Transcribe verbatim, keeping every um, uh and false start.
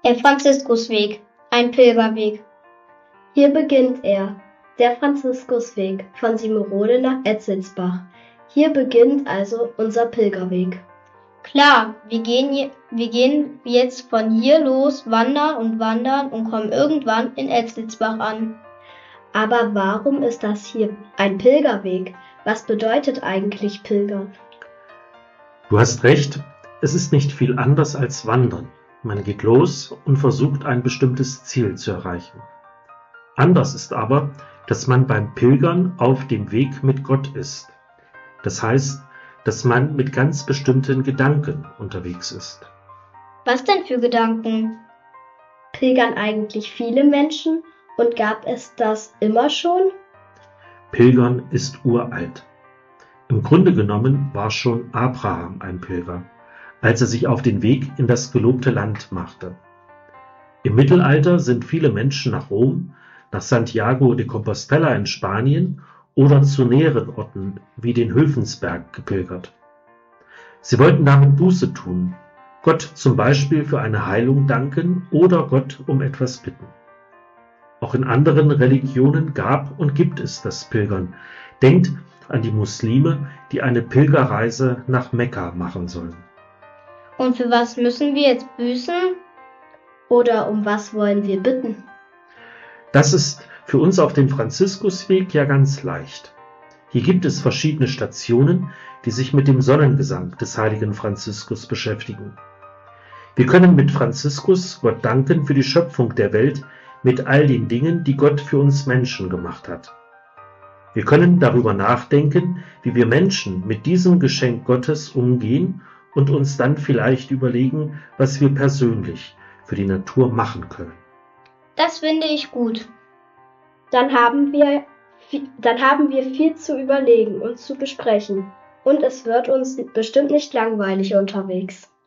Der Franziskusweg, ein Pilgerweg. Hier beginnt er, der Franziskusweg von Siemerode nach Etzelsbach. Hier beginnt also unser Pilgerweg. Klar, wir gehen, je, wir gehen jetzt von hier los, wandern und wandern und kommen irgendwann in Etzelsbach an. Aber warum ist das hier ein Pilgerweg? Was bedeutet eigentlich Pilgern? Du hast recht, es ist nicht viel anders als Wandern. Man geht los und versucht, ein bestimmtes Ziel zu erreichen. Anders ist aber, dass man beim Pilgern auf dem Weg mit Gott ist. Das heißt, dass man mit ganz bestimmten Gedanken unterwegs ist. Was denn für Gedanken? Pilgern eigentlich viele Menschen und gab es das immer schon? Pilgern ist uralt. Im Grunde genommen war schon Abraham ein Pilger, als er sich auf den Weg in das gelobte Land machte. Im Mittelalter sind viele Menschen nach Rom, nach Santiago de Compostela in Spanien oder zu näheren Orten wie den Hülfensberg gepilgert. Sie wollten damit Buße tun, Gott zum Beispiel für eine Heilung danken oder Gott um etwas bitten. Auch in anderen Religionen gab und gibt es das Pilgern. Denkt an die Muslime, die eine Pilgerreise nach Mekka machen sollen. Und für was müssen wir jetzt büßen? Oder um was wollen wir bitten? Das ist für uns auf dem Franziskusweg ja ganz leicht. Hier gibt es verschiedene Stationen, die sich mit dem Sonnengesang des heiligen Franziskus beschäftigen. Wir können mit Franziskus Gott danken für die Schöpfung der Welt mit all den Dingen, die Gott für uns Menschen gemacht hat. Wir können darüber nachdenken, wie wir Menschen mit diesem Geschenk Gottes umgehen und uns dann vielleicht überlegen, was wir persönlich für die Natur machen können. Das finde ich gut. Dann haben wir, dann haben wir viel zu überlegen und zu besprechen. Und es wird uns bestimmt nicht langweilig unterwegs.